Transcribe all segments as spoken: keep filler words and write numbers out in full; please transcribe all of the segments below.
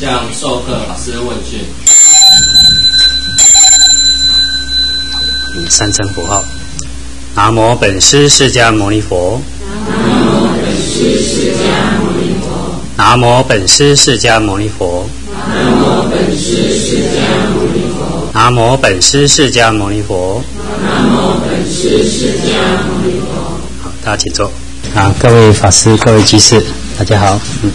向授课法师问讯。 三声佛号：南无本师释迦牟尼佛。 南无本师释迦牟尼佛。 南无本师释迦牟尼佛。 南无本师释迦牟尼佛。 南无本师释迦牟尼佛。 南无本师释迦牟尼佛。 好，大家请坐。啊，各位法师、各位居士，大家好。嗯，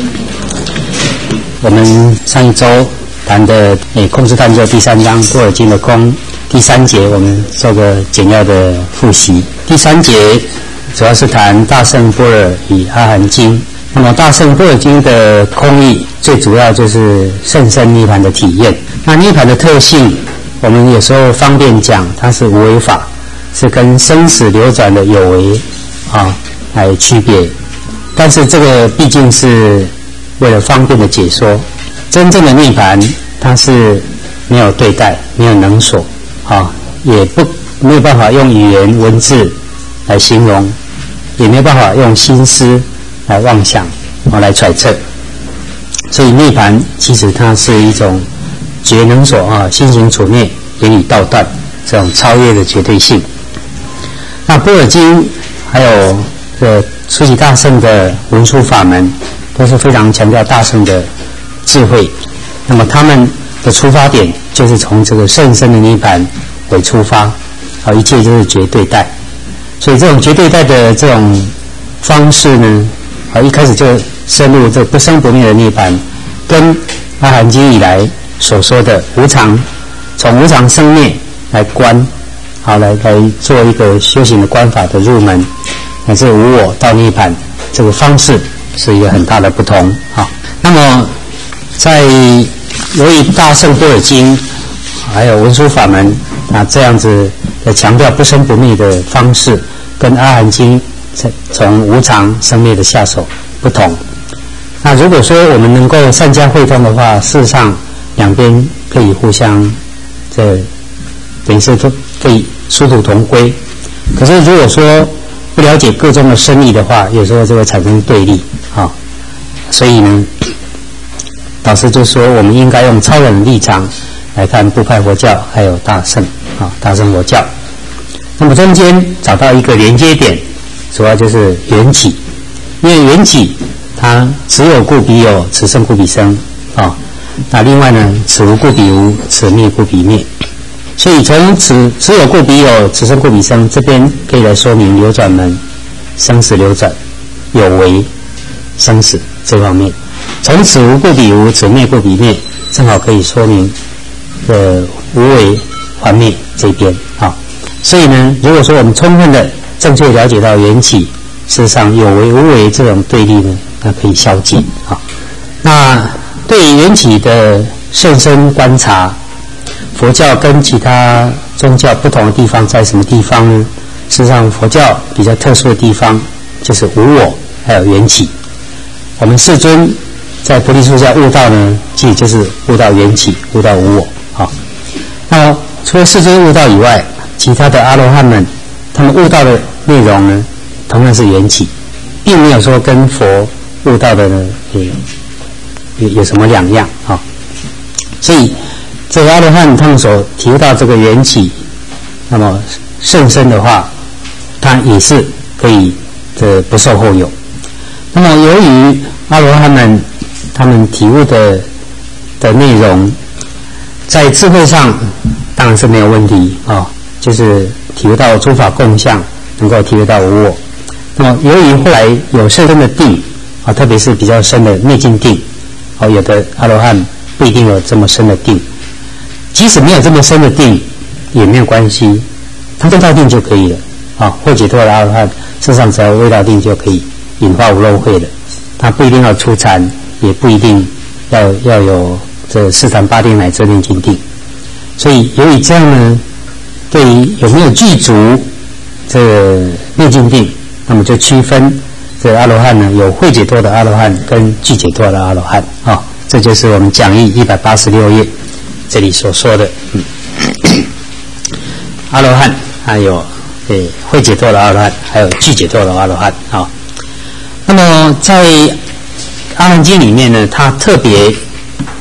我们上一周谈的诶空智探究第三章《般若经》的空第三节，我们做个简要的复习。第三节主要是谈大乘般若与阿含经。那么大乘般若经的空义，最主要就是甚深涅槃的体验。那涅槃的特性，我们有时候方便讲，它是无为法，是跟生死流转的有为啊来区别。但是这个毕竟是为了方便的解说，真正的涅槃它是没有对待，没有能所啊，也不没有办法用语言文字来形容，也没有办法用心思来妄想啊来揣测。所以涅槃其实它是一种绝能所啊，心行处灭，言语道断，这种超越的绝对性。那般若经还有这初级大乘的文殊法门，都是非常强调大乘的智慧。那么他们的出发点就是从这个甚深的涅槃为出发，啊，一切就是绝对待。所以这种绝对待的这种方式呢，啊，一开始就深入这不生不灭的涅槃，跟阿含经以来所说的无常，从无常生灭来观，好来来做一个修行的观法的入门，乃至无我到涅槃，这个方式是一个很大的不同啊。那么在由于大乘般若经还有文殊法门啊这样子的强调不生不灭的方式，跟阿含经从无常生灭的下手不同。那如果说我们能够善加会通的话，事实上两边可以互相这等于是可以殊途同归。可是如果说不了解各中的深意的话，有时候就会产生对立啊。所以呢，导师就说我们应该用超人的立场来看部派佛教还有大乘啊大乘佛教。那么中间找到一个连接点，主要就是缘起。因为缘起它此有故彼有，此生故彼生啊。那另外呢，此无故彼无，此灭故彼灭。所以从此此有故彼有，此生故彼生，这边可以来说明流转门、生死流转、有为、生死这方面。从此无故彼无，此灭故彼灭，正好可以说明呃无为还灭这边啊。所以呢，如果说我们充分的正确了解到缘起，事实上有为无为这种对立呢，它可以消尽啊。那对于缘起的甚深观察，佛教跟其他宗教不同的地方在什么地方呢？事实上佛教比较特殊的地方就是无我还有缘起。我们世尊在菩提树下悟道呢，其实就是悟到缘起，悟到无我啊。那么除了世尊悟道以外，其他的阿罗汉们他们悟道的内容呢，同样是缘起，并没有说跟佛悟道的呢也有有什么两样啊。所以这个阿罗汉他们所提到这个缘起，那么甚深的话，它也是可以这不受后有。那么由于阿罗汉们他们体悟的的内容，在智慧上当然是没有问题啊，就是体悟到诸法共相，能够体悟到无我。那么由于后来有甚深的定啊，特别是比较深的灭尽定，啊，有的阿罗汉不一定有这么深的定，即使没有这么深的定也没有关系，他证到定就可以了啊。或解脱的阿罗汉，事实上只要未到定就可以引发无漏慧了，他不一定要出禅，也不一定要要有这四禅八定乃至炼尽定。所以由于这样呢，对于有没有具足这个灭尽定，那么就区分这个阿罗汉呢，有会解脱的阿罗汉跟具解脱的阿罗汉啊。这就是我们讲义一百八十六页这里所说的，嗯，阿罗汉还有对会解脱的阿罗汉，还有具解脱的阿罗汉啊。那么在阿含经里面呢，它特别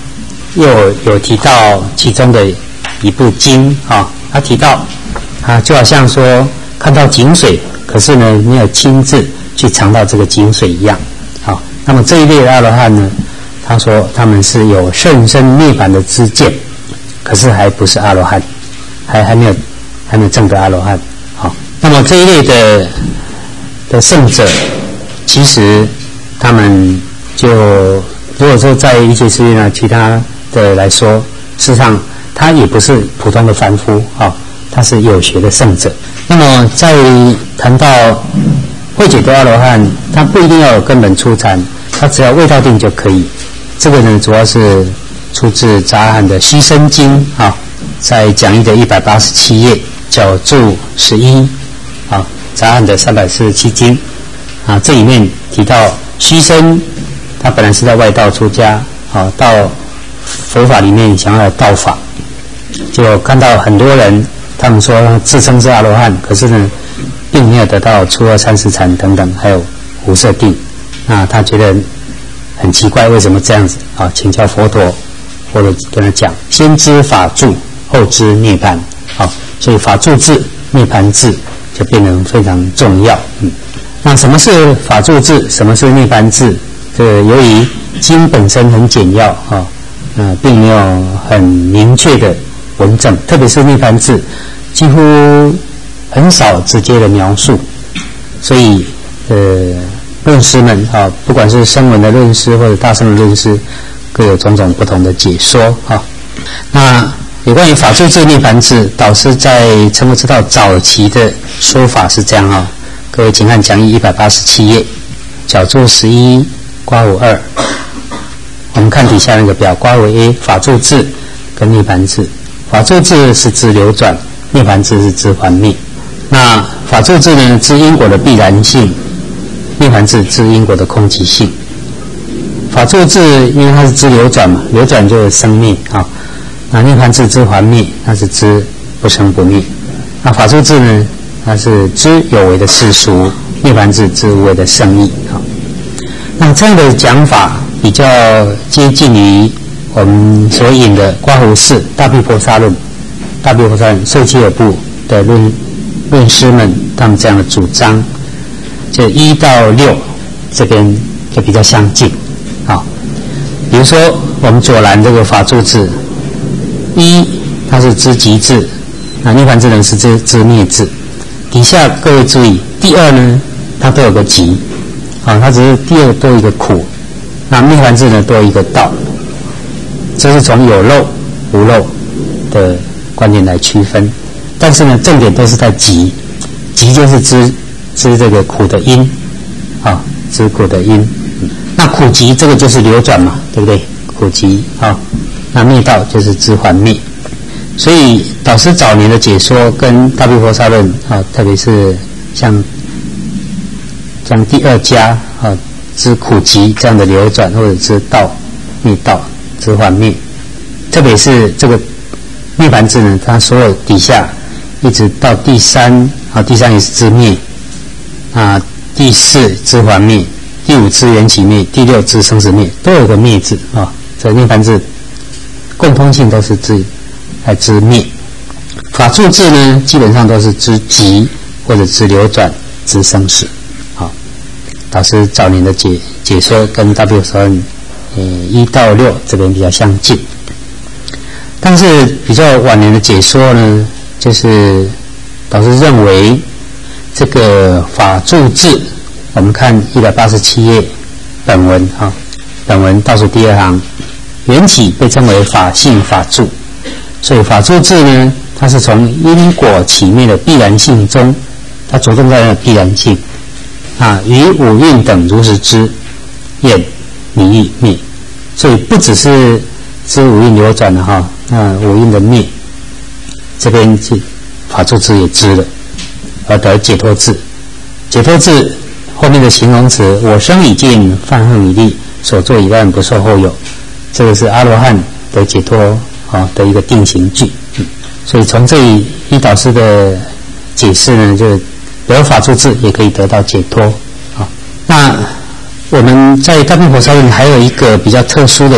又有, 有提到其中的一部经啊，他提到啊，就好像说看到井水，可是呢没有亲自去尝到这个井水一样。好，那么这一类的阿罗汉呢，他说他们是有甚深涅槃的知见，可是还不是阿罗汉，还还没有还没有证得阿罗汉。好，那么这一类的的圣者，其实他们就如果说在一切世界呢，其他的来说，事实上他也不是普通的凡夫啊、哦，他是有学的圣者。那么在谈到慧解脱阿罗汉，他不一定要有根本初禅，他只要味道定就可以。这个呢，主要是出自杂阿含的《须生经》啊、哦，在讲义的一百八十七页角注十一啊，杂阿含的三百四十七经啊，这里面提到须生，他本来是在外道出家啊，到佛法里面想要道法，就看到很多人，他们说自称是阿罗汉，可是呢，并没有得到初二三四禅等等，还有无色定。那他觉得很奇怪，为什么这样子啊？请教佛陀，或者跟他讲，先知法住，后知涅槃。好，所以法住智、涅槃智就变得非常重要。嗯，那什么是法住智？什么是涅槃智？这个由于经本身很简要啊。呃，并没有很明确的文证，特别是涅槃智，几乎很少直接的描述，所以呃，论师们啊，不管是声闻的论师或者大乘的论师，各有种种不同的解说啊。那有关于法住智、涅槃智，导师在成佛之道早期的说法是这样啊，各位请看讲义一百八十七页，角注十一，括弧二。我们看底下那个表，括弧 A 法住智跟涅槃智。法住智是知流转，涅槃智是知还灭。那法住智呢，知因果的必然性；涅槃智知因果的空寂性。法住智因为它是知流转嘛，流转就是生灭啊。那涅槃智知还灭，它是知不生不灭。那法住智呢，它是知有为的世俗；涅槃智知无为的圣义啊。那这样的讲法比较接近于我们所引的括弧四大毗婆沙论，大毗婆沙论受契尔部的论论师们他们这样的主张，就一到六这边就比较相近。好，比如说我们左栏这个法住智，一它是知极智，那涅槃智呢是知知灭智。底下各位注意，第二呢它都有个极，啊，它只是第二多一个苦。那涅槃智呢多一个道，这是从有漏无漏的观点来区分，但是呢重点都是在极，极就是知知这个苦的因啊，知苦的因。那苦极这个就是流转嘛，对不对？苦极啊，那灭道就是知还灭。所以导师早年的解说跟大毗婆沙论啊，特别是像像第二家啊。知苦集这样的流转，或者知道灭道、知还灭，特别是这个涅槃智呢，它所有底下一直到第三啊，第三也是知灭啊，第四知还灭，第五知缘起灭，第六知生死灭，都有个灭字啊。这涅槃智共通性都是知来知灭。法住智呢，基本上都是知集或者知流转、知生死。导师早年的解解说跟大毗婆沙论，呃一到六这边比较相近，但是比较晚年的解说呢，就是导师认为这个法住智，我们看一百八十七页本文啊，本文倒数第二行，缘起被称为法性法住，所以法住智呢，它是从因果起灭的必然性中，它着重在那个必然性。啊，于五蕴等如实知，厌离欲灭，所以不只是知五蕴流转的哈，那五蕴的灭，这边是法住智也知了，而得解脱智。解脱智后面的形容词，我生已尽，犯恨已立，所作已断，不受后有，这个是阿罗汉得解脱啊的一个定型句。嗯，所以从这里依导师的解释呢，就得法住智也可以得到解脱。好，那我们在大毗婆沙论还有一个比较特殊的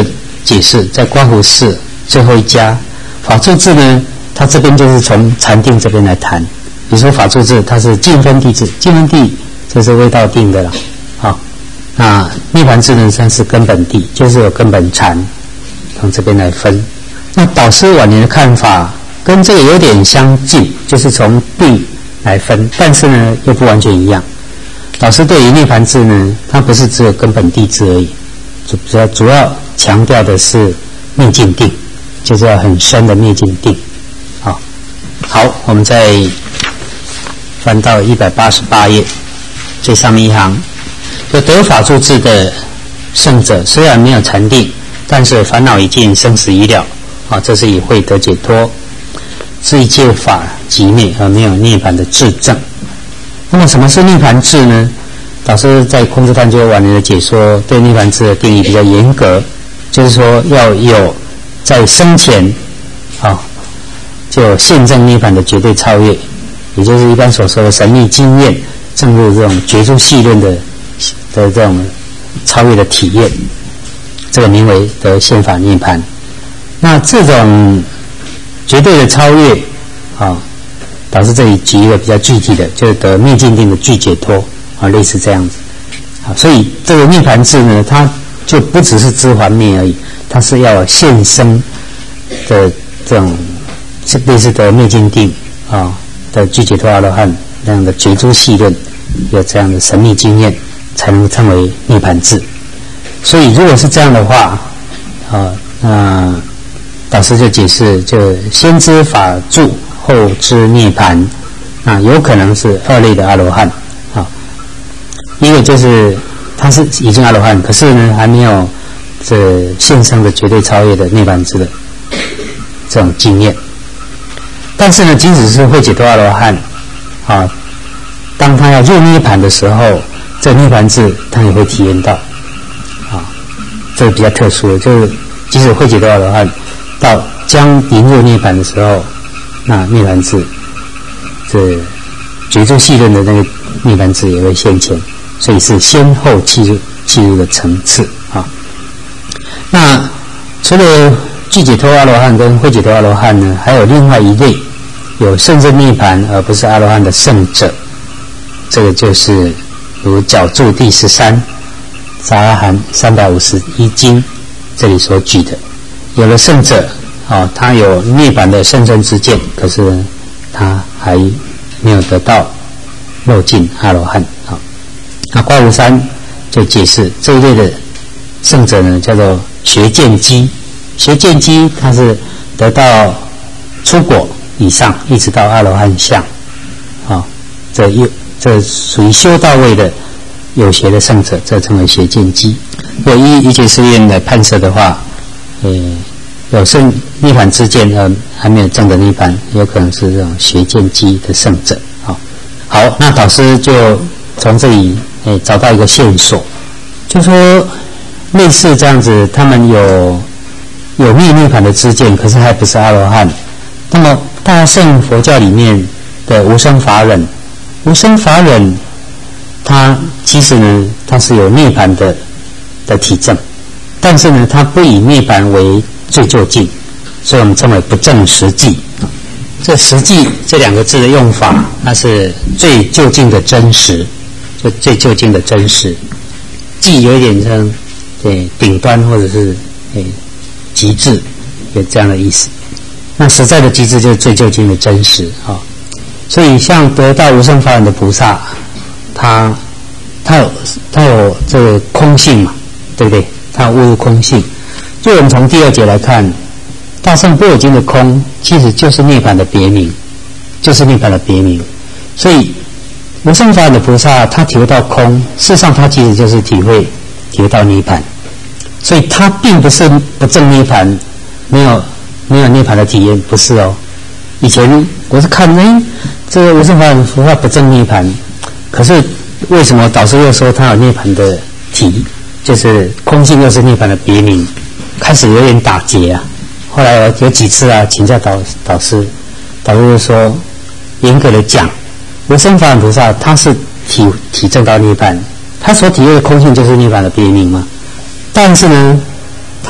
解释，在刮胡寺最后一家法住智呢，它这边就是从禅定这边来谈。比如说法住智，它是净分地智，净分地这是未到定的了，好，那涅盘智呢，它是根本地，就是有根本禅，从这边来分。那导师晚年的看法跟这个有点相近，就是从地来分，但是呢又不完全一样。导师对于涅盘智呢，它不是只有根本地智而已，就主要主要强调的是灭尽定，就是要很深的灭尽定。好，好，我们再翻到一百八十八页最上面一行，有得法住智的圣者，虽然没有禅定，但是烦恼已尽，生死已了。啊，这是以慧得解脱，是一切法即灭而没有涅槃的智证。那么什么是涅槃智呢？导师在空智探究晚年的解说对涅槃智的定义比较严格，就是说要有在生前啊就有现证涅槃的绝对超越，也就是一般所说的神秘经验，正入这种觉诸细论的的这种超越的体验，这个名为得现法涅槃。那这种绝对的超越啊，导师这里举一个比较具体的，就是得灭尽定的具解脱啊，类似这样子啊。所以这个涅槃智呢，它就不只是知还灭而已，它是要有现生的这种类似得灭尽定啊的具解脱阿罗汉那样的觉诸细论，有这样的神秘经验，才能称为涅槃智。所以如果是这样的话啊，那导师就解释，就先知法住，后知涅槃，啊，有可能是二类的阿罗汉啊。一个就是他是已经阿罗汉，可是呢还没有这现生的绝对超越的涅槃智的这种经验。但是呢，即使是会解脱阿罗汉啊，当他要入涅槃的时候，这涅槃智他也会体验到啊，这个比较特殊的，就是即使会解脱阿罗汉，到将临入涅槃的时候，那涅槃智这觉诸细论的那个涅槃智也会现前，所以是先后契入契入的层次啊。那除了具解脱阿罗汉跟会解脱阿罗汉呢，还有另外一类有圣证涅槃而不是阿罗汉的圣者，这个就是如角注第十三杂阿含三百五十一经这里所举的。有了圣者啊，他有涅槃的圣证之见，可是呢他还没有得到漏尽阿罗汉啊。那刮胡山就解释这一类的圣者呢，叫做学见机。学见机他是得到初果以上，一直到阿罗汉相啊，这又这属于修到位的有学的圣者，这称为学见机。如果依一切誓愿来判设的话，呃，有圣涅槃之见而还没有证的涅槃，有可能是这种学见机的圣者。好，好，那导师就从这里诶找到一个线索，就说类似这样子，他们有有灭涅槃的知见，可是还不是阿罗汉。那么大乘佛教里面的无生法忍，无生法忍，它其实呢，它是有涅槃的的体证。但是呢，它不以涅槃为最究竟，所以我们称为不证实际。这实际这两个字的用法，它是最究竟的真实，就最究竟的真实。际有一点像对顶端或者是诶极致，有这样的意思。那实在的极致就是最究竟的真实啊。所以像得到无生法忍的菩萨，他他有他有这个空性嘛，对不对？它悟入空性。就我们从第二节来看，大乘般若经的空其实就是涅槃的别名，就是涅槃的别名。所以无生法忍的菩萨他体会到空，事实上他其实就是体会体会到涅槃。所以他并不是不证涅槃，没有没有涅槃的体验，不是哦。以前我是看哎，这个无生法忍菩萨不证涅槃，可是为什么导师又说他有涅槃的体？就是空性又是涅槃的别名，开始有点打结啊。后来有几次啊，请教导导师，导师就说，严格的讲，无生法忍菩萨他是体体证到涅槃，他所体会的空性就是涅槃的别名嘛。但是呢，他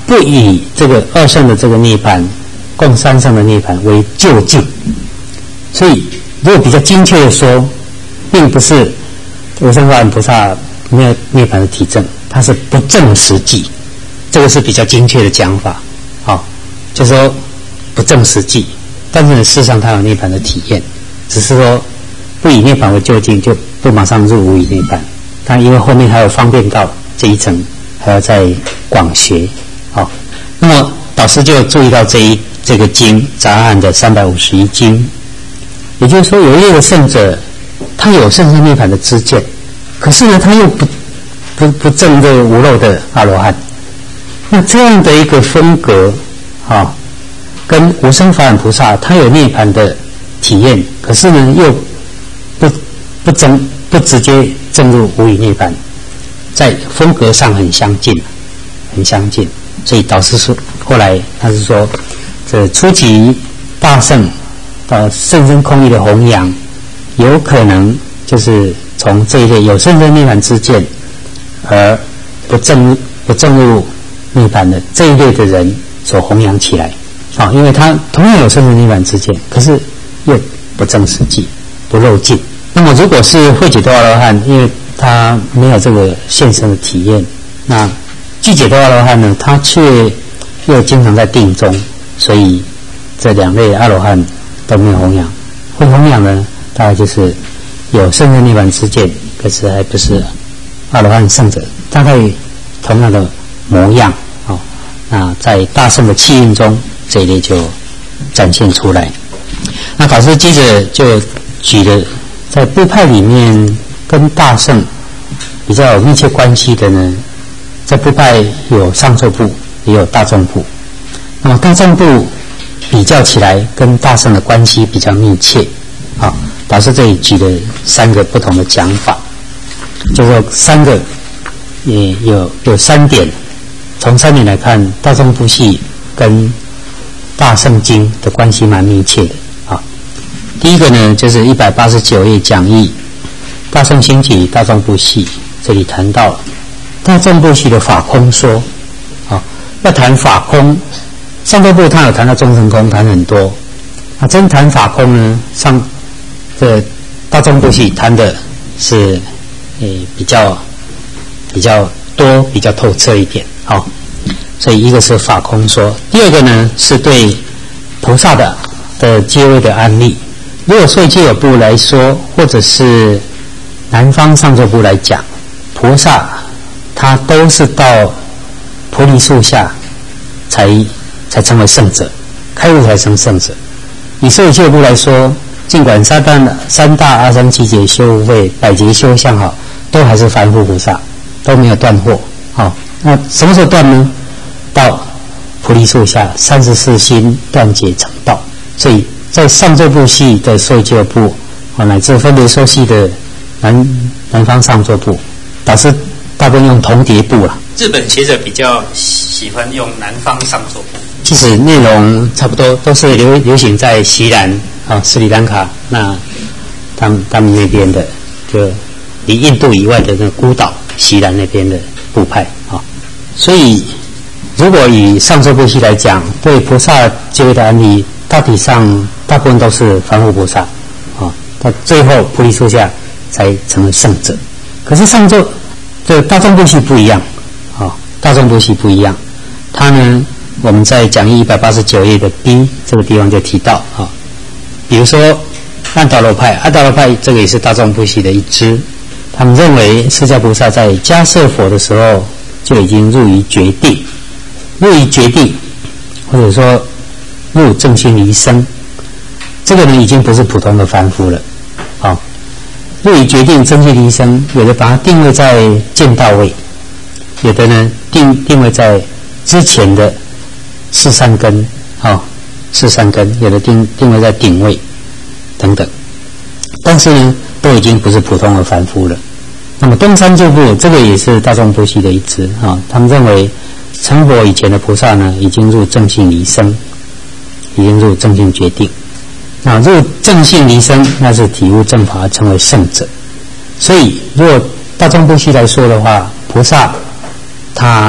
不以这个二圣的这个涅槃，共三圣的涅槃为究竟。所以，如果比较精确的说，并不是无生法忍菩萨没有涅槃的体证，它是不证实际，这个是比较精确的讲法。好、哦，就说不证实际，但是事实上它有涅槃的体验，只是说不以涅槃为究竟，就不马上入无以涅槃。它因为后面还有方便道这一层，还要再广学。好、哦，那么导师就注意到这一这个经杂案的三百五十一经。也就是说，有一类的圣者，他有圣圣涅槃的知见，可是呢，他又不不不证这个无漏的阿罗汉。那这样的一个风格，啊、哦，跟无生法忍菩萨，他有涅槃的体验，可是呢，又不不证不直接证入无以涅槃，在风格上很相近，很相近。所以导师说，后来他是说，这初级大圣。呃，甚深空义的弘扬，有可能就是从这一类有甚深涅槃之见，而不证不证入涅槃的这一类的人所弘扬起来。啊、哦，因为他同样有甚深涅槃之见，可是又不证实际，不漏尽。那么如果是慧解脱阿罗汉，因为他没有这个现身的体验，那具解脱阿罗汉呢，他却又经常在定中，所以这两类阿罗汉都没有弘扬。会弘扬呢，大概就是有甚深涅槃之见，可是还不是阿罗汉圣者，大概同样的模样。哦，那在大圣的气运中，这一类就展现出来。那导师接着就举了在部派里面跟大圣比较有密切关系的呢，在部派有上座部，也有大众部。那么大众部比较起来跟大圣的关系比较密切。好、哦，导师这里举了三个不同的讲法，就说三个也有有三点，从三点来看，大众部系跟大圣经的关系蛮密切的。啊、哦，第一个呢，就是一百八十九页讲义大圣兴起大众部系，这里谈到大众部系的法空说。啊、哦，要谈法空，上座部他有谈到众生空，谈很多。啊，真谈法空呢，上这大众部系谈的是呃比较比较多，比较透彻一点。好、哦，所以一个是法空说，第二个呢是对菩萨的的阶位的案例。如果说戒有部来说，或者是南方上座部来讲，菩萨他都是到菩提树下才才成为圣者，开悟才成圣者。以受戒部来说，尽管三大三大阿僧祇劫修慧百劫修相好，都还是凡夫菩萨，都没有断惑。好、哦，那什么时候断呢？到菩提树下三十四心断解成道。所以在上座部系的受戒部，哦，乃至分别受系的南南方上座部，导师大部分用同叠部了。 日本学者比较喜欢用南方上座部。 其实内容差不多，都是流流行在锡兰啊、斯里兰卡那他们他们那边的，就离印度以外的那个孤岛锡兰那边的部派啊。所以如果以上座部系来讲，对菩萨阶位的案例，大体上大部分都是凡夫菩萨啊，到最后菩提树下才成为圣者。可是上座这大众部系不一样啊，大众部系不一样，它呢，我们在讲义一百八十九页的 B 这个地方就提到啊，比如说安达罗派，安达罗派这个也是大众部系的一支，他们认为释迦菩萨在迦摄佛的时候就已经入于决定，入于决定，或者说入正心离生，这个呢已经不是普通的凡夫了，啊，入于决定正心离生，有的把它定位在见道位，有的呢定定位在之前的四善根，哦，四善根，有的定定位在顶位等等，但是呢，都已经不是普通的凡夫了。那么东三界部这个也是大众部系的一支啊、哦，他们认为成佛以前的菩萨呢，已经入正性离生，已经入正性决定。那入正性离生，那是体悟正法，成为圣者。所以，如果大众部系来说的话，菩萨他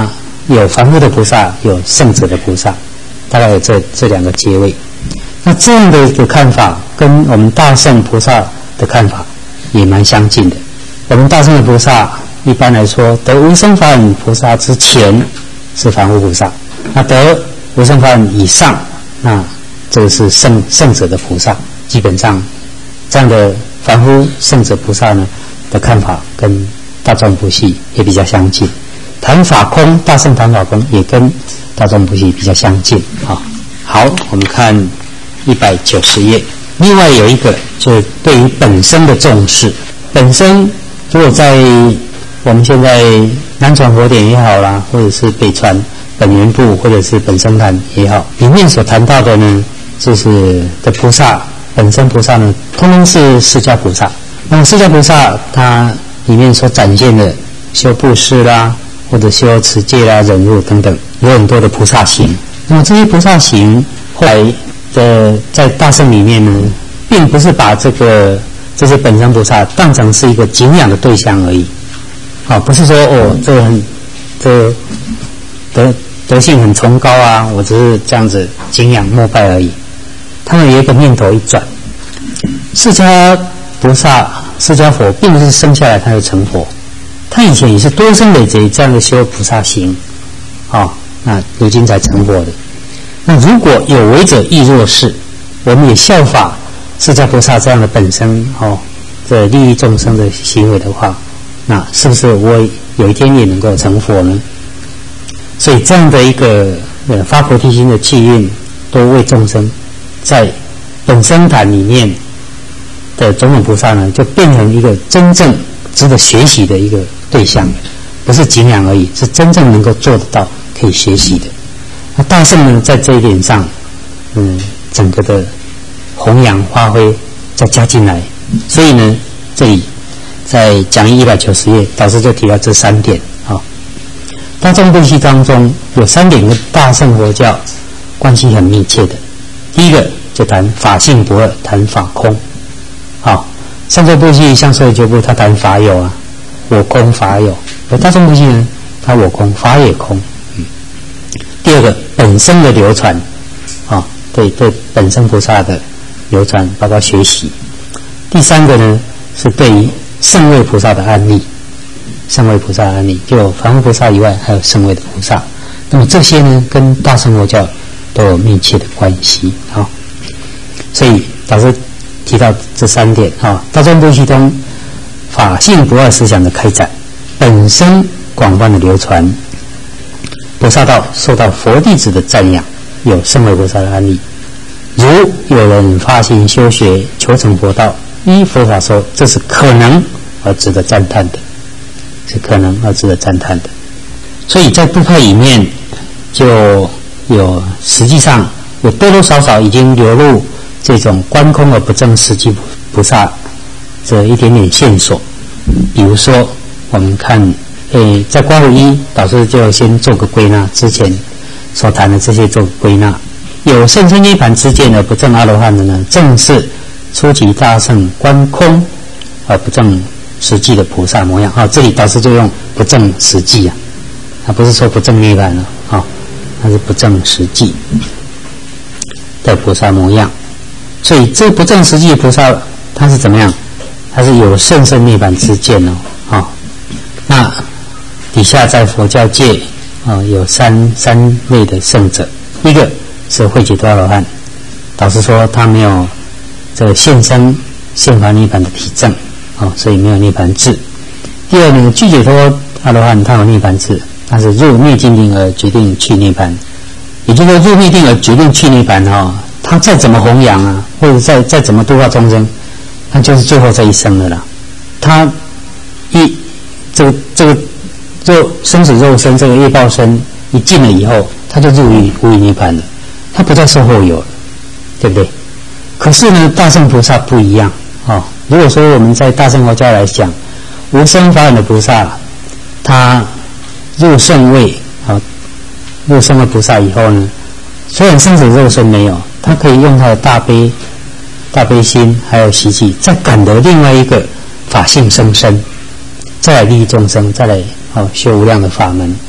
有凡夫的菩萨，有圣者的菩萨，大概有这这两个阶位。那这样的一个看法，跟我们大圣菩萨的看法也蛮相近的。我们大圣的菩萨，一般来说，得无生法忍菩萨之前是凡夫菩萨，那得无生法忍以上，那这个是圣圣者的菩萨。基本上，这样的凡夫圣者菩萨呢的看法，跟大众部系也比较相近。谈法空，大圣谈法空也跟大众部系比较相近啊。好，我们看一百九十页。另外有一个就是对于本身的重视。本身如果在我们现在南传佛典也好啦，或者是北传本源部或者是本生坛也好，里面所谈到的呢，就是的菩萨本身菩萨呢，通通是释迦菩萨。那么释迦菩萨它里面所展现的修布施啦，或者修持戒啦、忍辱等等，有很多的菩萨行。那么这些菩萨行后来的在大圣里面呢，并不是把这个这些本身菩萨当成是一个敬仰的对象而已，啊，不是说哦，这个很这个德德性很崇高啊，我只是这样子敬仰膜拜而已。他们有一个念头一转，释迦菩萨、释迦佛并不是生下来他就成佛，他以前也是多生累劫这样的修菩萨行，啊，那如今才成佛的。那如果有为者亦若是，我们也效法释迦菩萨这样的本身哦，这利益众生的行为的话，那是不是我有一天也能够成佛呢？所以这样的一个呃发菩提心的气运，多为众生，在本生坛里面的种种菩萨呢，就变成一个真正值得学习的一个对象，不是敬仰而已，是真正能够做得到可以学习的。那大圣呢，在这一点上，嗯，整个的弘扬发挥再加进来，所以呢，这里在讲义一百九十页，导师就提到这三点啊。大众部系当中有三点跟大乘佛教关系很密切的。第一个就谈法性不二，谈法空。好，上座部系像所有九部，他谈法有啊，我空法有；而大众部系呢，他我空法也空。嗯。第二个本身的流传，啊，对对本身菩萨的流传，包括学习。第三个呢，是对于圣位菩萨的案例，圣位菩萨的案例，就凡夫菩萨以外，还有圣位的菩萨。那么这些呢，跟大乘佛教都有密切的关系啊。所以导师提到这三点啊，大众部系中法性不二思想的开展，本身广泛的流传，菩萨道受到佛弟子的赞扬，有圣位菩萨的案例。如有人发心修学求成佛道，依佛法说，这是可能而值得赞叹的，是可能而值得赞叹的。所以在部派里面就有实际上有多多少少已经流入这种观空而不证实际菩萨这一点点线索。比如说我们看诶，在观五一导师就先做个归纳，之前所谈的这些做个归纳。有甚深涅盘之见而不证阿罗汉的呢，正是初级大乘观空而不证实际的菩萨模样。啊，这里导师就用不证实际啊，他不是说不证涅盘了啊，他是不证实际的菩萨模样。所以这不证实际的菩萨他是怎么样？他是有甚深涅盘之见哦。啊，那底下在佛教界啊有三三类的圣者，一个是慧解脱阿罗汉，导师说他没有这个现生现法涅盘的体证，哦，所以没有涅盘智。第二呢，具解脱阿罗汉他有涅盘智，他是入灭尽定而决定去涅盘，也就是说入灭定而决定去涅盘哦，他再怎么弘扬啊，或者再再怎么度化众生，他就是最后这一生了啦。他一这个这个肉生死肉身这个业报身一尽了以后，他就入于无余涅盘了。他不再受后有了，对不对？可是呢，大乘菩萨不一样哦。如果说我们在大乘佛教来讲，无生法忍的菩萨，他入圣位啊、哦，入圣位菩萨以后呢，虽然生死肉身没有，他可以用他的大悲、大悲心还有习气，再感得另外一个法性生身，再来利益众生，再来哦修无量的法门。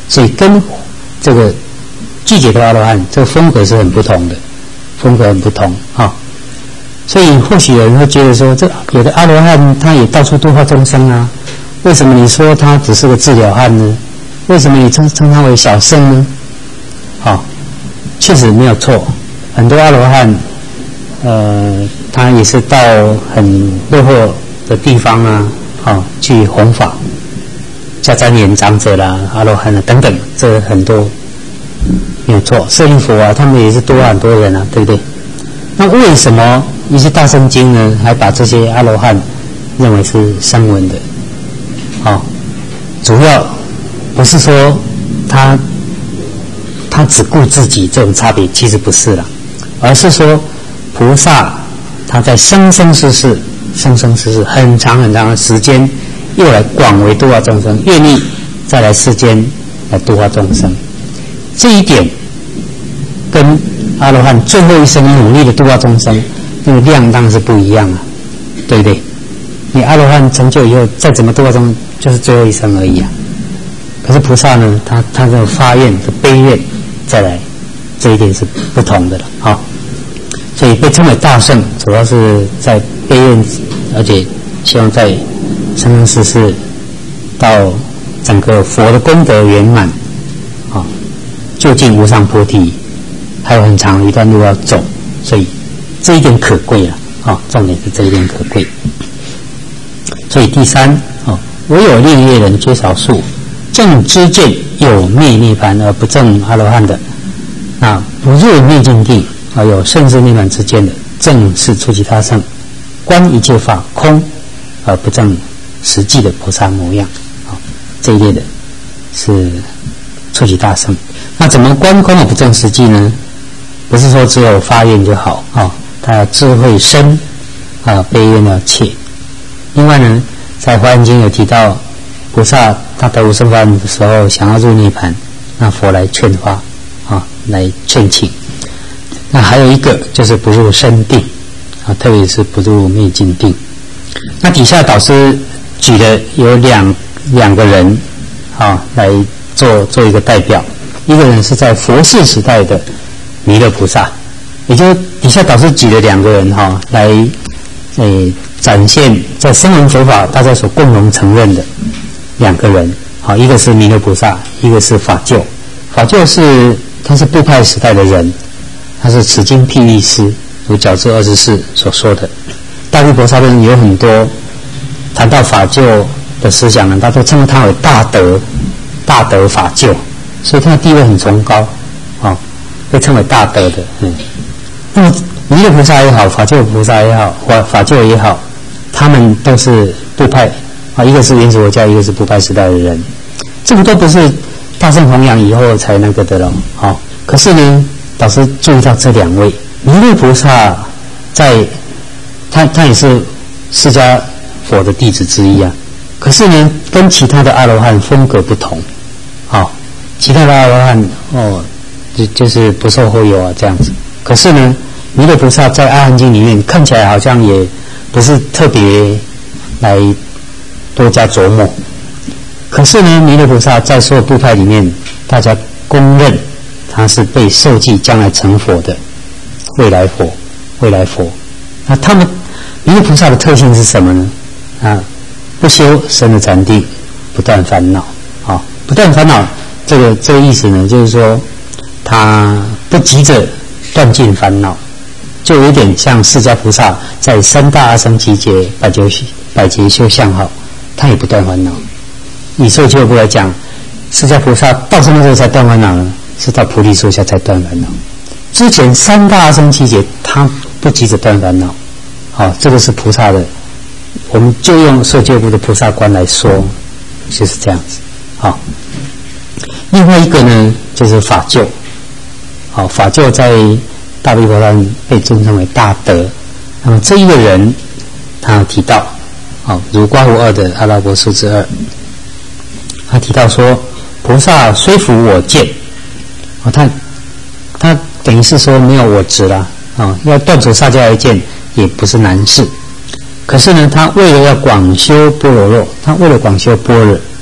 所以跟这个具解脱阿罗汉这个风格是很不同的，风格很不同啊、哦。所以或许有人会觉得说，这有的阿罗汉他也到处度化众生啊，为什么你说他只是个自了汉呢？为什么你称称他为小圣呢？好、哦，确实没有错，很多阿罗汉，呃，他也是到很落后的地方啊，哦，去弘法，迦旃延长者啦、阿罗汉啊等等，这很多没有错。舍利弗啊，他们也是多很多人啊，对不对？那为什么一些大乘经呢，还把这些阿罗汉认为是声闻的？哦，主要不是说他他只顾自己这种差别，其实不是啦，而是说菩萨他在生生世世、生生世世很长很长的时间，又来广为度化众生，愿意再来世间来度化众生，这一点跟阿罗汉最后一生努力的度化众生，那个量当然是不一样啊，对不对？你阿罗汉成就以后，再怎么度化众生，就是最后一生而已啊。可是菩萨呢，他他的发愿、的悲愿再来，这一点是不同的了，好、哦。所以被称为大圣，主要是在悲愿，而且希望在生生世世到整个佛的功德圆满，啊、哦，究竟无上菩提，还有很长的一段路要走，所以这一点可贵了，啊、哦，重点是这一点可贵。所以第三，哦，唯有另一人皆少数，正知见有灭涅槃而不证阿罗汉的，那不入灭尽定而有甚至涅槃之间的，正是初级大圣，观一切法空而不证实际的菩萨模样，啊、哦，这一类的是初级大圣。那怎么观空而不证实际呢？不是说只有发愿就好啊、哦，他要智慧深啊，悲愿要切。另外呢，在《华严经》有提到，菩萨他得无生法忍的时候，想要入涅槃，那佛来劝发啊，来劝请。那还有一个就是不入深定啊，特别是不入灭尽定。那底下导师举的有两两个人啊，来做做一个代表。一个人是在佛世时代的弥勒菩萨，也就是底下导师举的两个人哈、啊，来诶展现在声闻佛法大家所共同承认的两个人。好，一个是弥勒菩萨，一个是法救。法救是他是部派时代的人，他是持经辟律师，如角智二十四所说的。大毗婆沙论有很多谈到法救的思想呢，他都称他为大德，大德法救，所以他的地位很崇高，啊、哦，被称为大德的。嗯，那么弥勒菩萨也好，法救菩萨也好，法法救也好，他们都是部派啊，一个是原始佛教，一个是部派时代的人，这个都不是大乘弘扬以后才那个的了。好、哦，可是呢，导师注意到这两位弥勒菩萨在，他他也是释迦佛的弟子之一啊。可是呢，跟其他的阿罗汉风格不同。好、哦，其他的阿罗汉哦，就就是不受后有啊这样子。可是呢，弥勒菩萨在《阿含经》里面看起来好像也不是特别来多加琢磨。可是呢，弥勒菩萨在所有部派里面，大家公认他是被受记将来成佛的未来佛，未来佛。那他们弥勒菩萨的特性是什么呢？啊，不修生的禅定，不断烦恼。啊、哦，不断烦恼，这个这个意思呢，就是说他不急着断尽烦恼，就有点像释迦菩萨在三大阿僧祇劫百劫百劫修相好，他也不断烦恼。以受戒部来讲，释迦菩萨到什么时候才断烦恼呢？是到菩提树下才断烦恼。之前三大阿僧祇劫他不急着断烦恼。好、哦，这个是菩萨的，我们就用受戒部的菩萨观来说，就是这样子。好、哦，另外一个呢，就是法救。好、哦，法救在大毗婆沙被尊称为大德。那么这一个人，他提到，好、哦，如刮胡二的阿拉伯数字二，他提到说，菩萨虽服我见，哦，他他等于是说没有我执啦，啊、哦，要断除萨迦耶见也不是难事。可是呢，他为了要广修般若肉，他为了广修般若，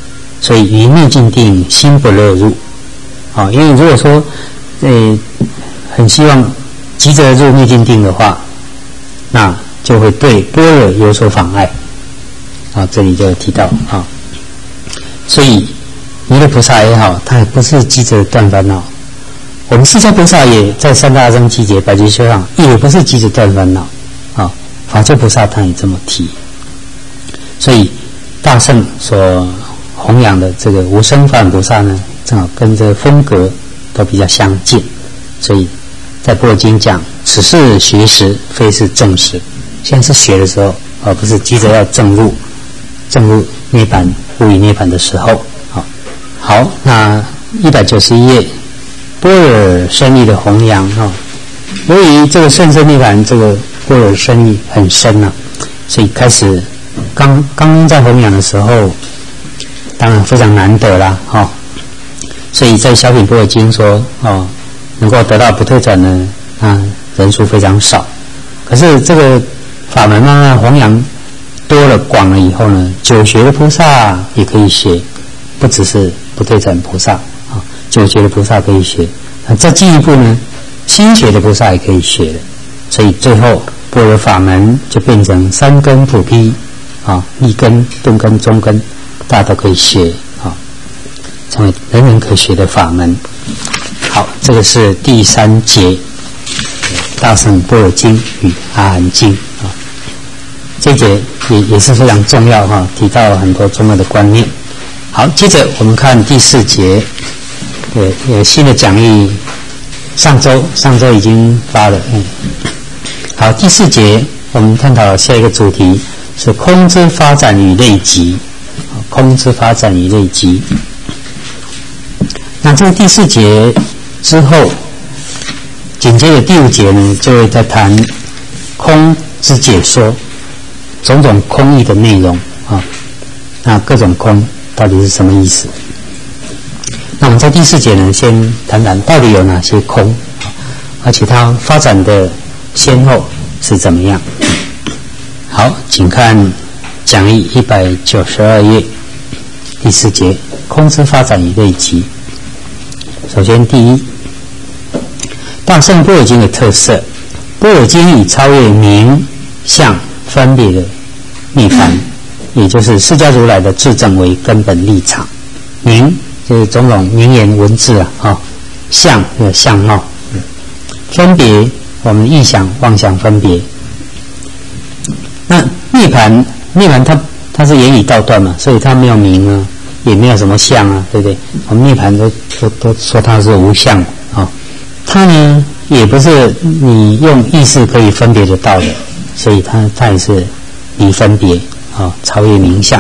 所以于逆境定心不乐入。啊，因为如果说呃很希望急着入逆境定的话，那就会对般若有所妨碍。啊，这里就有提到啊，所以弥勒菩萨也好，他也不是急着断烦恼。我们释迦菩萨也在三大僧祇劫百劫修上，也不是急着断烦恼。啊，法界菩萨他也这么提。所以大圣所弘扬的这个无生法忍菩萨呢，正好跟这个风格都比较相近。所以在般若经讲，此是学时，非是正时。现在是学的时候，而不是急着要证入证入涅槃无余涅槃的时候。好，好，那一百九十一页，般若深义的弘扬啊，由于这个甚深涅槃这个般若深义很深啊，所以开始刚刚在弘扬的时候，当然非常难得啦，哦，所以在小品般若经说哦，能够得到不退转呢，啊，人数非常少。可是这个法门慢慢弘扬多了广了以后呢，九学的菩萨也可以学，不只是不退转菩萨啊，九学的菩萨可以学。那再进一步呢，心学的菩萨也可以学的。所以最后般若法门就变成三根普披啊，立根、顿根、中根，大家都可以学啊，成为人人可学的法门。好，这个是第三节大乘般若经与阿含经啊，这一节也也是非常重要哈、啊，提到了很多重要的观念。好，接着我们看第四节，有有新的讲义，上周上周已经发了，嗯，好，第四节我们探讨下一个主题是空之发展与类集，空之发展与类集。那这个第四节之后，紧接着第五节呢，就会在谈空之解说，种种空义的内容啊。那各种空到底是什么意思？那我们在第四节呢，先谈谈到底有哪些空，而且它发展的先后是怎么样。好，请看讲义一百九十二页第四节，空之发展与类集。首先第一，大乘般若经的特色，般若经以超越名相分别的涅槃，也就是释迦如来的自证为根本立场。名就是种种名言文字啊，哦，相的相貌，嗯，分别我们臆想妄想分别。那涅槃，涅槃它它是言语道断嘛，所以它没有名啊，也没有什么相啊，对不对？我们涅槃都都都说它是无相啊，哦，它呢也不是你用意识可以分别得到的，所以它它也是离分别啊，哦，超越名相。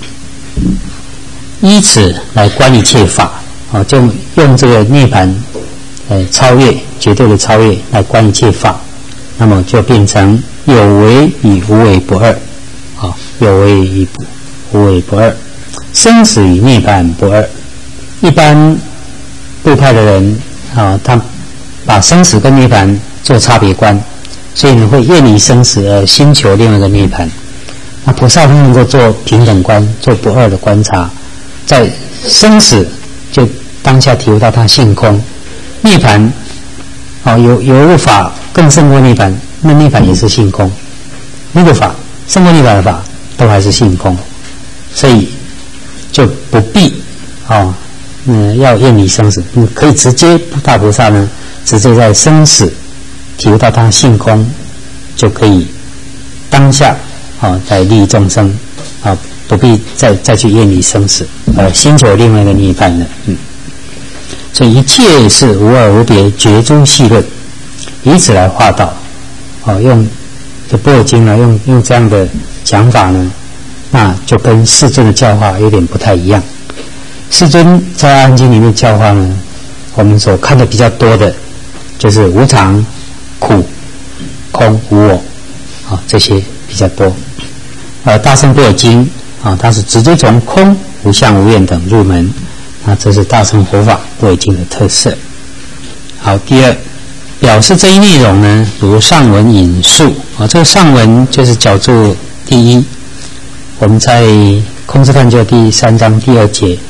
依此来观一切法，啊，就用这个涅槃，呃，超越绝对的超越来观一切法，那么就变成有为与无为不二，啊，有为与无为不二，生死与涅槃不二。一般部派的人啊，他把生死跟涅槃做差别观，所以呢会厌离生死而心求另外一个涅槃。那菩萨他能够做平等观，做不二的观察。在生死就当下体悟到它性空，涅槃，哦，有有一个法更胜过涅槃，那涅槃也是性空，那个法胜过涅槃的法都还是性空，所以就不必哦，嗯，要厌离生死，你可以直接大菩萨呢，直接在生死体悟到它性空，就可以当下哦，在利益众生啊。哦，不必再再去厌离生死，呃，心求另外一个涅槃了。嗯，所以一切是无二无别，绝诸细论，以此来化导。哦，用这般若经呢，用用这样的讲法呢，那就跟世尊的教化有点不太一样。世尊在阿含经里面教化呢，我们所看的比较多的，就是无常、苦、空、无我，啊，哦，这些比较多。而大乘般若经啊，它是直接从空、无相、无愿等入门，啊，这是大乘佛法般若经的特色。好，第二，表示这一内容呢，如上文引述啊，这个上文就是角注第一，我们在空之探究第三章第二节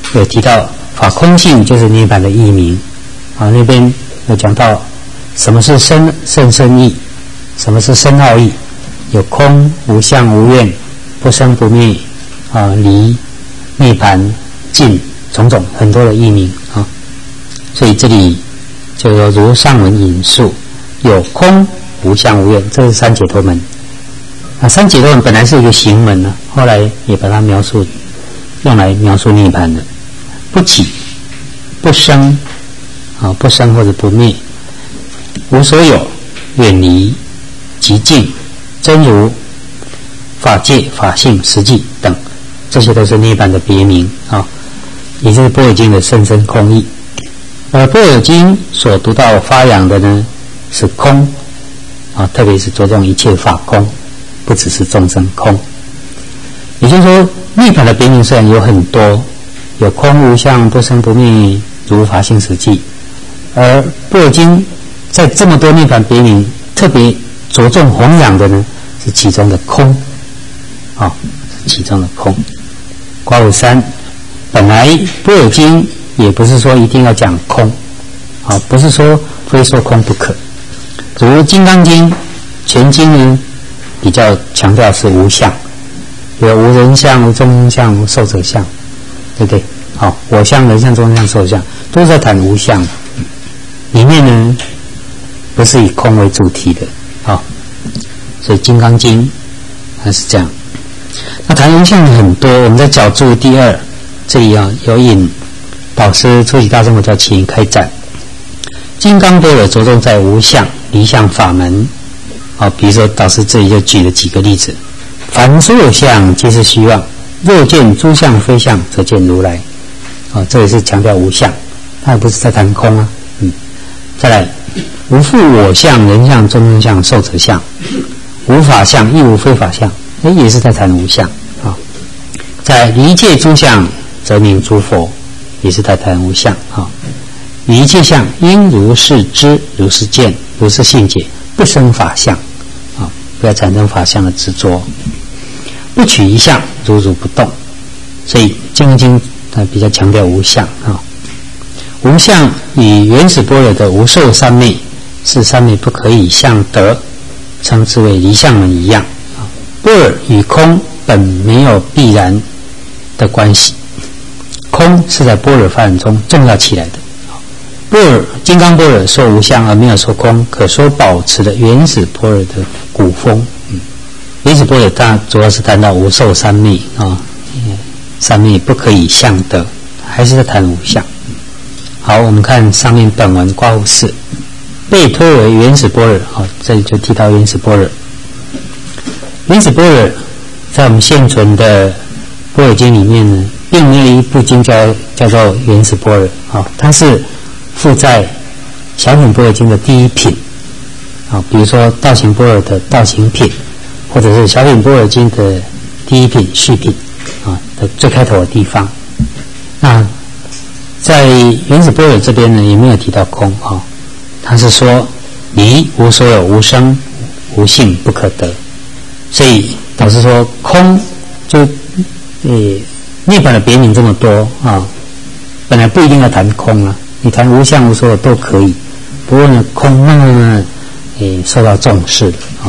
有提到法空性就是涅槃的义名啊，那边有讲到什么是深甚深义，什么是深奥义，有空无相无愿不生不灭啊离涅槃尽种种很多的义名啊，所以这里就说如上文引述有空无相无愿，这是三解脱门。那三解脱门本来是一个行门呢，后来也把它描述用来描述涅槃的，不起不生啊，不生或者不灭，无所有，远离，极静，真如，法界、法性、实际等，这些都是涅槃的别名啊，也就是般若经的甚深空义。而般若经所读到发扬的呢是空啊，特别是着重一切法空，不只是众生空。也就是说，涅槃的别名虽然有很多，有空无相不生不灭如法性实际，而般若经在这么多涅槃别名特别着重弘扬的呢是其中的空啊，其中的空。括弧三，本来般若经也不是说一定要讲空啊，不是说非说空不可。如金刚经全经呢比较强调是无相，有无人相、无众生相、无寿者相，对不对？好，我相、人相、众生相、寿相都是在谈无相，里面呢不是以空为主题的啊，所以金刚经还是这样。那谈无相很多，我们在角注第二这里啊有引导师初级大乘佛教起因开展，金刚般若着重在无相离相法门啊，比如说导师这里就举了几个例子，凡所有相皆是虚妄，若见诸相非相，则见如来啊，这也是强调无相，他也不是在谈空啊。嗯，再来，无复我相、人相、众生相、寿者相，无法相亦无非法相，哎，也是在谈无相啊。在离界诸相，则名诸佛，也是在谈无相啊。一切相应如是知，如是见，如是信解，不生法相啊，不要产生法相的执着。不取一相，如如不动。所以金刚经它比较强调无相啊。无相与原始般若的无受三昧是三昧不可以相得，称之为离相门一样啊。般若与空本没有必然的关系，空是在般若发展中重要起来的。般若金刚般若说无相而没有说空，可说保持了原始般若的古风。嗯，原始般若它主要是谈到无受三昧啊，三昧不可以相得，还是在谈无相。好，我们看上面本文括弧四，被推为原始般若啊，这里就提到原始般若。原始般若在我们现存的般若经里面呢，并没有一部经叫叫做原始般若啊，它是附在小品般若经的第一品啊，比如说道行般若的道行品，或者是小品般若经的第一品序品啊的最开头的地方。那在原始般若这边呢，也没有提到空啊，它是说离无所有，无生无性，不可得。所以导师说空就呃涅槃的别名这么多啊，本来不一定要谈空啊，你谈无相无所有都可以，不过呢空慢慢慢也受到重视的啊。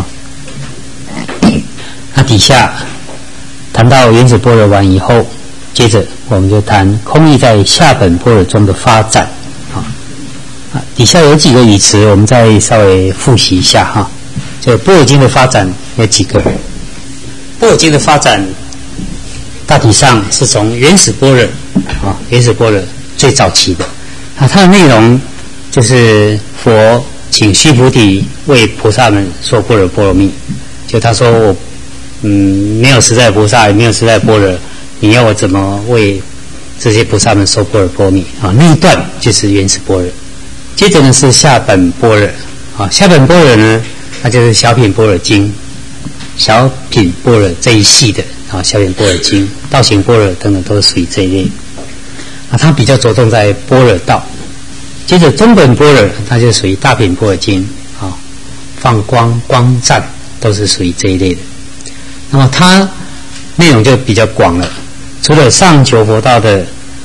那底下谈到原始般若完以后，接着我们就谈空义在下本般若中的发展啊。啊，底下有几个语词，我们再稍微复习一下哈。就般若经的发展有几个？般若经的发展大体上是从原始般若啊，原始般若最早期的啊，它的内容就是佛请须菩提为菩萨们说般若波罗蜜，就他说我嗯没有实在菩萨，也没有实在般若，你要我怎么为这些菩萨们说般若波罗蜜啊？那一段就是原始般若。接着呢是下本般若啊，下本般若呢，那就是小品般若经、小品般若这一系的啊，小品般若经、道行般若等等都是属于这一类啊。它比较着重在般若道。接着中本般若，它就属于大品般若经啊，放光、光赞都是属于这一类的。那么它内容就比较广了，除了上求佛道的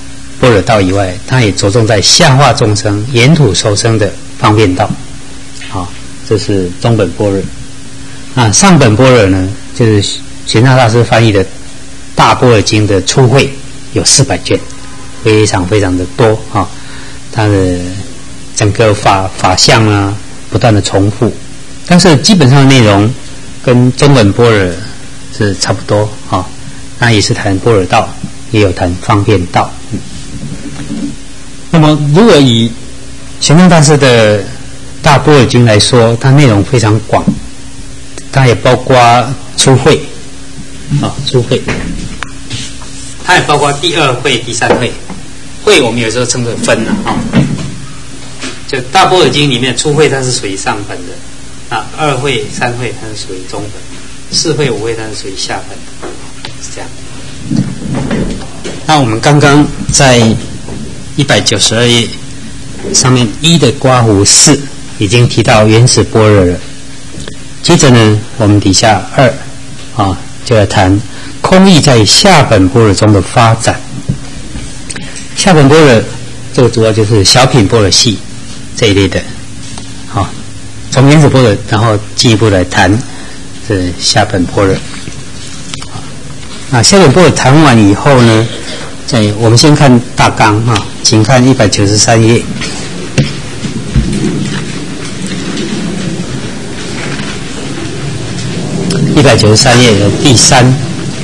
般若道以外，它也着重在下化众生、沿土受生的方便道。好，这是中本般若。啊，上本般若呢，就是玄奘大师翻译的《大般若经》的初会，有四百卷，非常非常的多啊。它的整个法法相啊，不断的重复，但是基本上的内容跟中本般若是差不多啊。那也是谈般若道，也有谈方便道。嗯、那么，如果以玄奘大师的《大般若经》来说，它内容非常广，它也包括初会啊，初会，它也包括第二会、第三会。会我们有时候称作分了啊。就《大般若经》里面，初会它是属于上本的，啊，二会、三会它是属于中本，四会、五会它是属于下本的，是这样。那我们刚刚在一百九十二页上面一的刮胡四已经提到原始般若了，接着呢，我们底下二啊就要谈空义在下本般若中的发展。下本般若这个主要就是小品般若系这一类的，好，从原始般若，然后进一步来谈这下本般若。啊，下本般若谈完以后呢，在我们先看大纲啊，请看一百九十三页。一百九十三页的第三，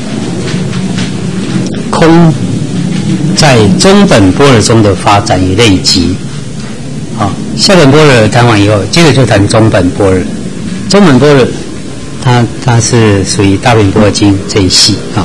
空在中本般若中的发展与类集。好，下本般若谈完以后，接着就谈中本般若。中本般若，它它是属于大品般若经这一系啊。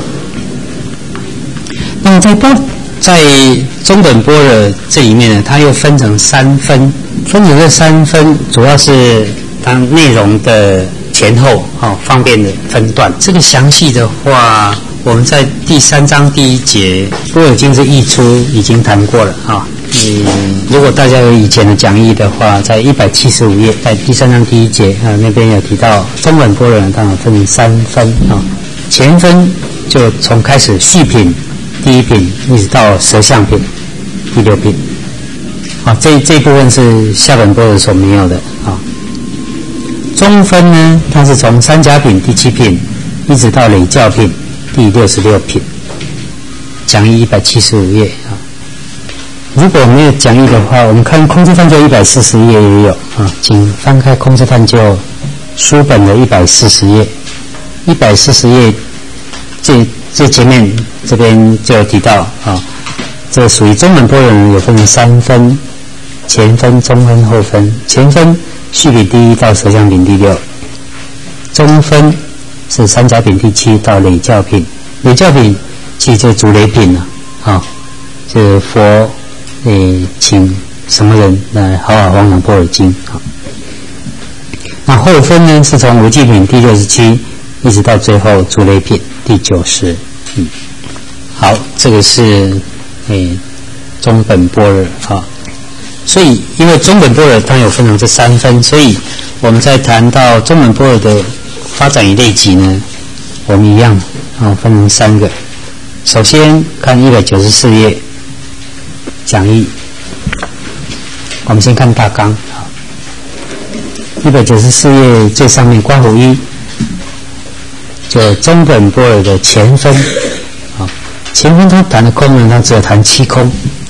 那么在般在中本般若这里面呢，它又分成三分，分成这三分，主要是它内容的前后哦方便的分段。这个详细的话，我们在第三章第一节般若经之译出已经谈过了啊。嗯，如果大家有以前的讲义的话，在一百七十五页，在第三章第一节啊那边有提到中本般若它有分成三分啊，前分就从开始序品第一品一直到舌相品第六品，啊，这这一部分是下本般若所没有的啊。中分呢，它是从三甲品第七品一直到累教品第六十六品，讲义一百七十五页啊。如果没有讲义的话，我们看空知探究一百四十页也有啊，请翻开空知探究书本的一百四十页，一百四十页这这前面这边就有提到啊，这属于中本般若有分成三分，前分、中分、后分。前分序品第一到舌相品第六，中分是三甲品第七到累教品，累教品其实就是主累品了啊，就是佛诶请什么人来好好弘扬般若经啊。那后分呢是从无记品第六十七一直到最后主累品第九十。嗯，好，这个是诶中本般若啊。所以因为中本般若它有分成这三分，所以我们在谈到中本般若的发展与类集呢，我们一样啊分成三个。首先看一百九十四页讲义，我们先看大纲啊。一百九十四页最上面刮胡一，就中本般若的前分啊，前分它谈的空呢，它只有谈七空。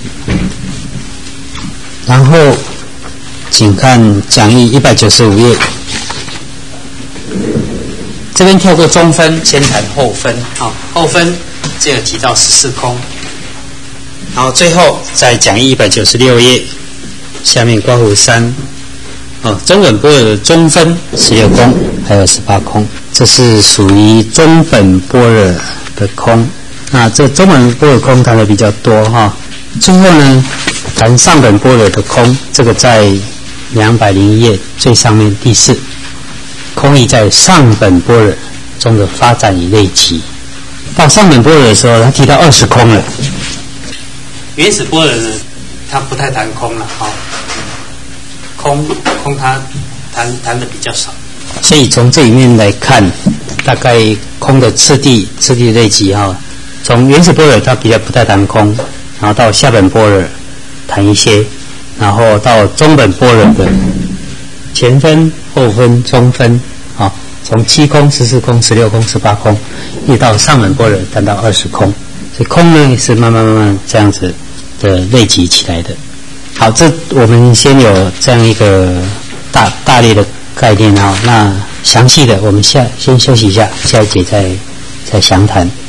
然后请看讲义一百九十五页，这边跳过中分，先谈后分啊。后分只有提到十四空，然后最后在讲义一百九十六页下面刮胡三啊，中本般若的中分十六空，还有十八空，这是属于中本般若的空。那这中本般若空谈的比较多哈。最后呢，谈上本般若的空，这个在两百零一页最上面第四，空义在上本般若中的发展与类集。到上本般若的时候，他提到二十空了。原始般若呢，他不太谈空了哈、哦，空空他谈谈的比较少，所以从这里面来看，大概空的次第次第类集哈、哦，从原始般若他比较不太谈空。 然后到下本般若谈一些，然后到中本般若的前分、后分、中分，啊，从七空、十四空、十六空、十八空，一直到上本般若谈到二十空，所以空呢是慢慢慢慢这样子的累积起来的。好，这我们先有这样一个大大类的概念啊，那详细的我们下先休息一下，下一节再再详谈。